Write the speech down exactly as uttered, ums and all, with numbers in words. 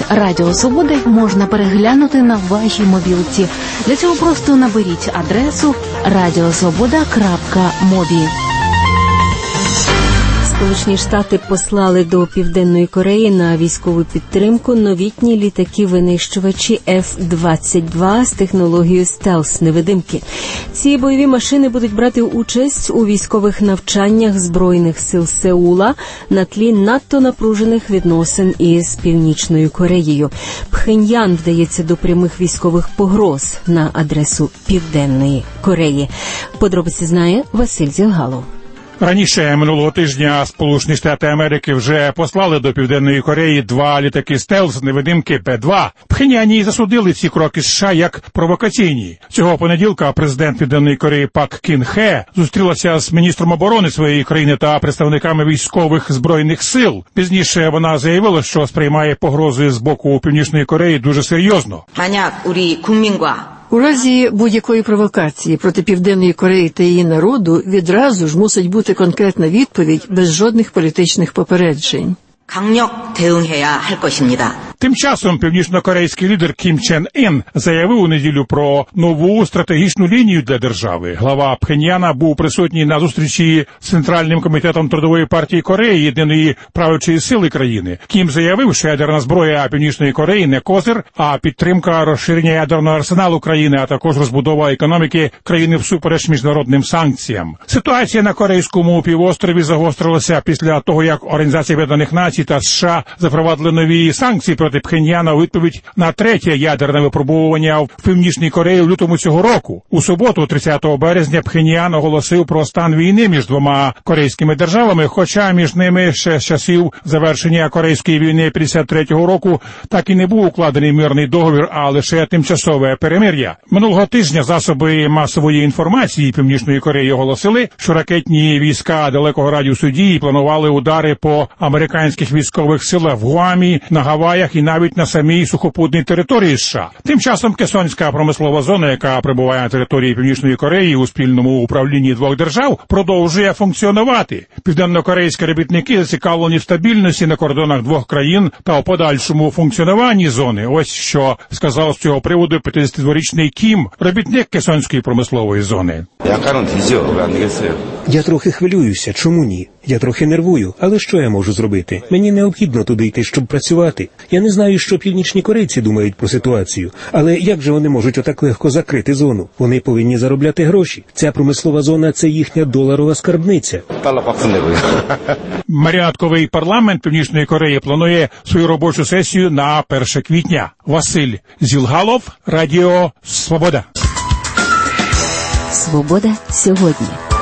Радіо Свобода можна переглянути на вашій мобілці. Для цього просто наберіть адресу радіосвобода крапка мобі. Сполучені Штати послали до Південної Кореї на військову підтримку новітні літаки-винищувачі Еф двадцять два з технологією стелс-невидимки. Ці бойові машини будуть брати участь у військових навчаннях Збройних сил Сеула на тлі надто напружених відносин із Північною Кореєю. Пхеньян вдається до прямих військових погроз на адресу Південної Кореї. Подробиці знає Василь Зілгалов. Раніше минулого тижня Сполучені Штати Америки вже послали до Південної Кореї два літаки стелс-невидимки Пе два. Пхеньяні засудили ці кроки США як провокаційні. Цього понеділка президент Південної Кореї Пак Кін Хе зустрілася з міністром оборони своєї країни та представниками військових збройних сил. Пізніше вона заявила, що сприймає погрози з боку Північної Кореї дуже серйозно. У разі будь-якої провокації проти Південної Кореї та її народу відразу ж мусить бути конкретна відповідь без жодних політичних попереджень. Тим часом північнокорейський лідер Кім Чен Ін заявив у неділю про нову стратегічну лінію для держави. Глава Пхеньяна був присутній на зустрічі з Центральним комітетом Трудової партії Кореї, єдиної правлячої сили країни. Кім заявив, що ядерна зброя Північної Кореї не козир, а підтримка розширення ядерного арсеналу країни, а також розбудова економіки країни всупереч міжнародним санкціям. Ситуація на Корейському півострові загострилася після того, як Організація Об'єднаних Націй та США запровадили нові санкції проти Пхеньяна у відповідь на третє ядерне випробовування в Північній Кореї в лютому цього року. У суботу, тридцятого березня, Пхеньян оголосив про стан війни між двома корейськими державами, хоча між ними ще з часів завершення Корейської війни п'ятдесят третього року так і не був укладений мирний договір, а лише тимчасове перемир'я. Минулого тижня засоби масової інформації Північної Кореї оголосили, що ракетні війська далекого радіусу дії планували удари по американських військових силах в Гуамі, на Гаваях і навіть на самій сухопутній території США. Тим часом Кесонська промислова зона, яка перебуває на території Північної Кореї у спільному управлінні двох держав, продовжує функціонувати. Південнокорейські робітники зацікавлені в стабільності на кордонах двох країн та у подальшому функціонуванні зони. Ось що сказав з цього приводу п'ятдесятидворічний Кім, робітник Кесонської промислової зони. Я трохи хвилююся, чому ні? Я трохи нервую, але що я можу зробити? Мені необхідно туди йти, щоб працювати. Я не знаю, що північні корейці думають про ситуацію, але як же вони можуть отак легко закрити зону? Вони повинні заробляти гроші. Ця промислова зона – це їхня доларова скарбниця. Маріонетковий парламент Північної Кореї планує свою робочу сесію на перше квітня. Василь Зілгалов, Радіо Свобода. Свобода сьогодні.